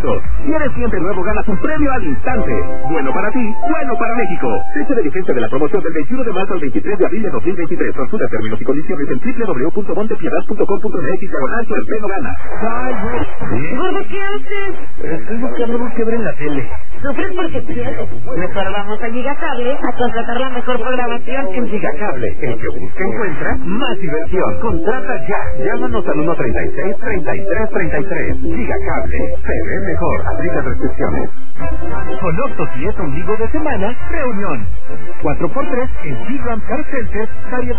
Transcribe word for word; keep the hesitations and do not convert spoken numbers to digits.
puntos. Si eres cliente nuevo, ganas un premio al instante. Bueno para ti, bueno para México. Fecha de vigencia de la promoción del veintiuno de marzo al veintitrés de abril de dos mil veintitrés. Consulta términos y condiciones en doble u doble u doble u punto montepiedad punto com punto m x diagonal Suerpeno gana. Ay, gordo, ¿qué haces? Estoy buscando un quiebre en la tele. Sufres porque quieres. Mejor vamos a Gigacable a contratar la mejor programación en Gigacable. El que busca encuentra más diversión. Contrata ya. Llámanos al uno treinta y seis, treinta y tres treinta y tres. Gigacable. Se ve mejor. Aplica restricciones. Con Octos y es ombligo de semana, reunión. cuatro por tres en G-Ram Car Center, variedad